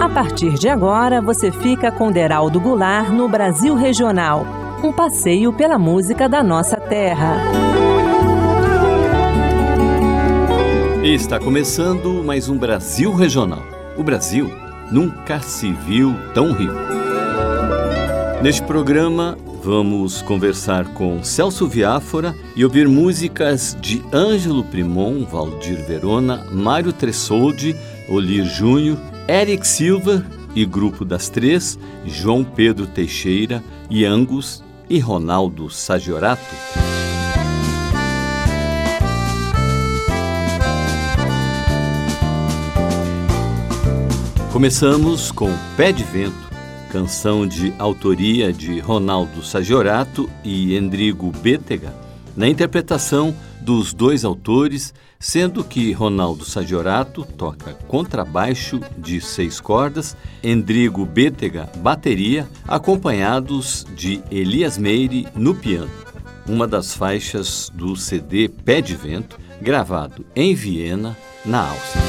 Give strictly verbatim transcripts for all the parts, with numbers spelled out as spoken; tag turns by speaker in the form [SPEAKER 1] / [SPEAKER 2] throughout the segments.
[SPEAKER 1] A partir de agora, você fica com Deraldo Goulart no Brasil Regional, um passeio pela música da nossa terra.
[SPEAKER 2] Está começando mais um Brasil Regional. O Brasil nunca se viu tão rico. Neste programa, vamos conversar com Celso Viáfora e ouvir músicas de Ângelo Primon, Valdir Verona, Mário Tressoldi, Olir Júnior, Eric Silva e Grupo das Três, João Pedro Teixeira e Angus e Ronaldo Sagiorato. Começamos com Pé de Vento, canção de autoria de Ronaldo Sagiorato e Endrigo Bétega, na interpretação dos dois autores, sendo que Ronaldo Sagiorato toca contrabaixo de seis cordas, Endrigo Bétega bateria, acompanhados de Elias Meire no piano. Uma das faixas do C D Pé de Vento, gravado em Viena, na Áustria.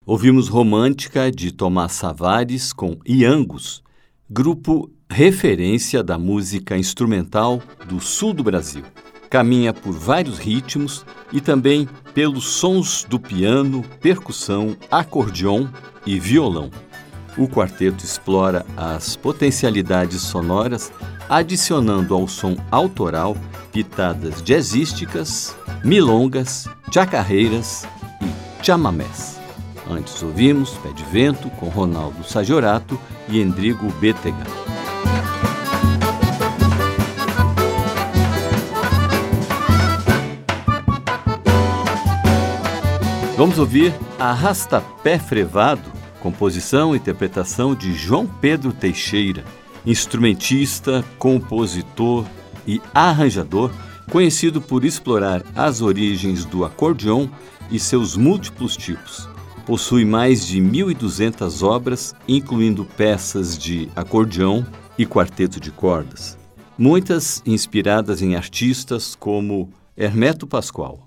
[SPEAKER 2] Ouvimos Romântica, de Tomás Savares, com Iangos, grupo referência da música instrumental do sul do Brasil. Caminha por vários ritmos e também pelos sons do piano, percussão, acordeon e violão. O quarteto explora as potencialidades sonoras, adicionando ao som autoral pitadas jazzísticas, milongas, chacarreiras e chamamés. Antes ouvimos Pé de Vento, com Ronaldo Sajorato e Endrigo Bétega. Vamos ouvir Arrasta-Pé Frevado, composição e interpretação de João Pedro Teixeira, instrumentista, compositor e arranjador, conhecido por explorar as origens do acordeon e seus múltiplos tipos. Possui mais de mil e duzentas obras, incluindo peças de acordeon e quarteto de cordas, muitas inspiradas em artistas como Hermeto Pascoal.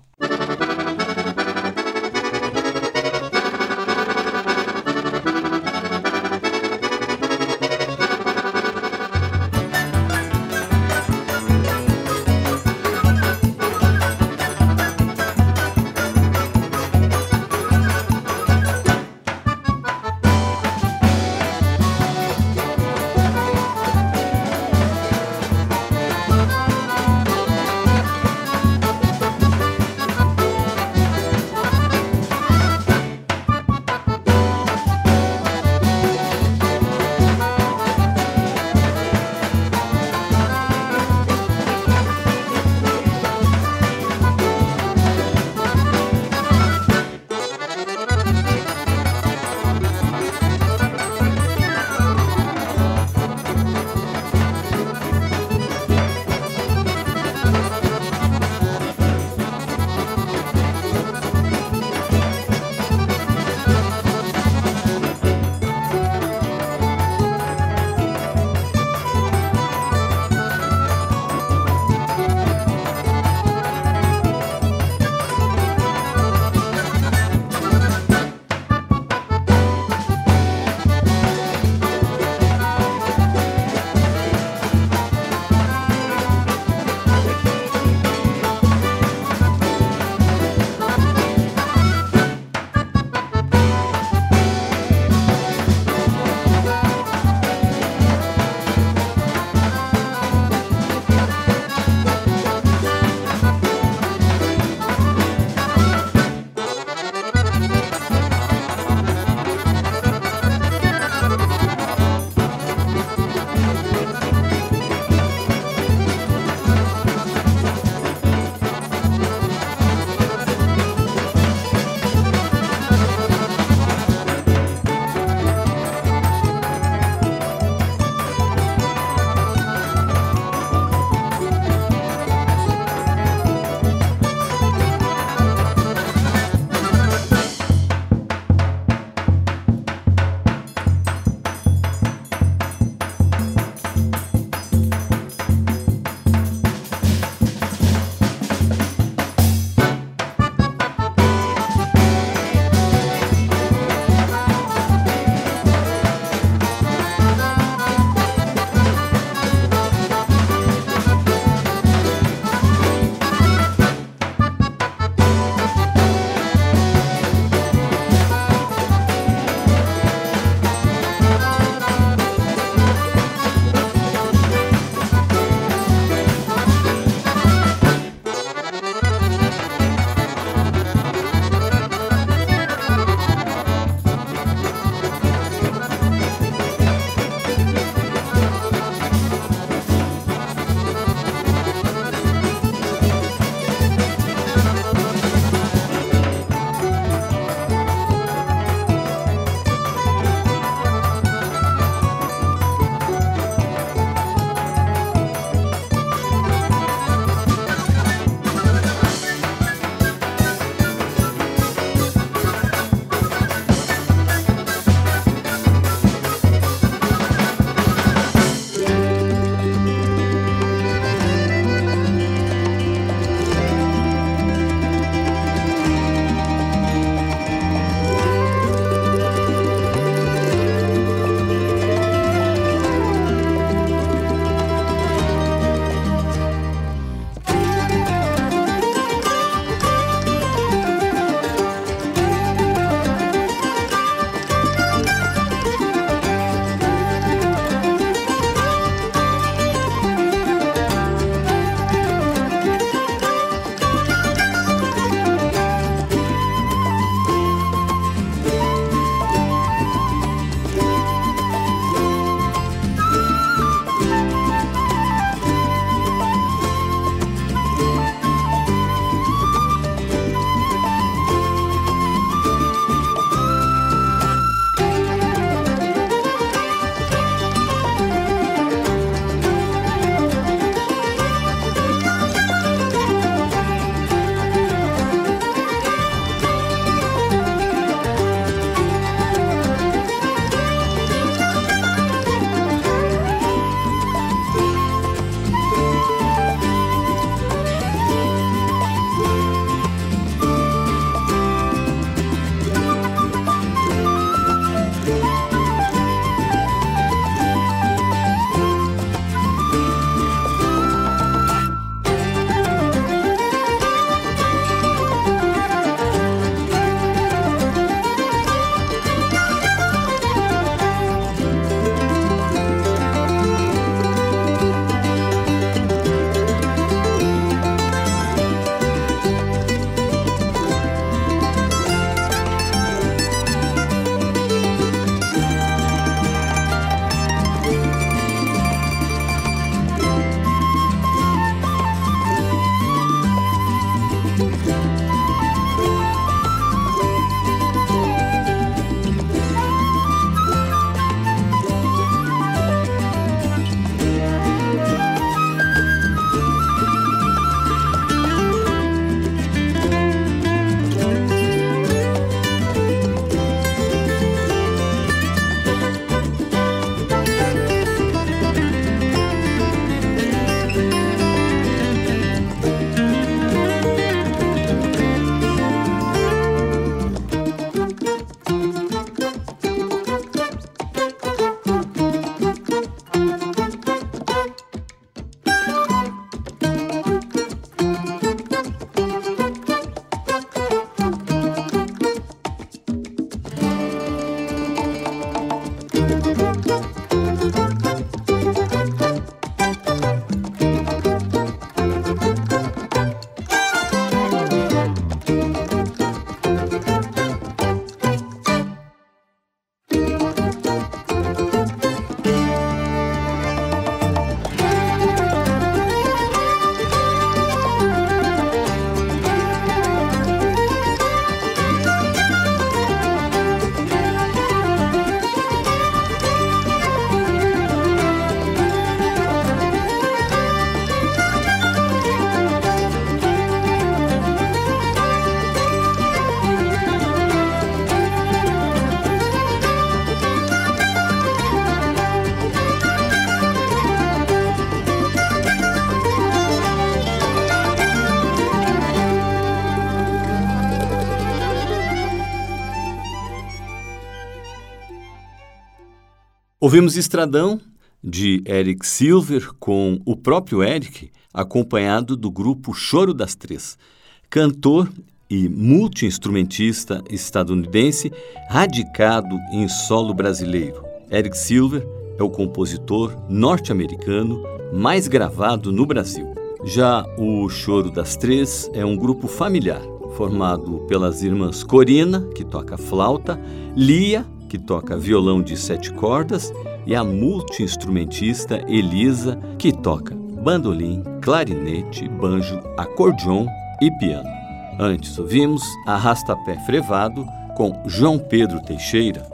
[SPEAKER 2] Ouvimos Estradão, de Eric Silver, com o próprio Eric, acompanhado do grupo Choro das Três, cantor e multi-instrumentista estadunidense radicado em solo brasileiro. Eric Silver é o compositor norte-americano mais gravado no Brasil. Já o Choro das Três é um grupo familiar, formado pelas irmãs Corina, que toca flauta, Lia, que toca violão de sete cordas, e a multi-instrumentista Elisa, que toca bandolim, clarinete, banjo, acordeon e piano. Antes ouvimos Arrasta-Pé Frevado, com João Pedro Teixeira.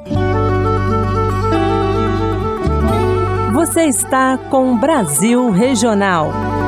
[SPEAKER 1] Você está com Brasil Regional.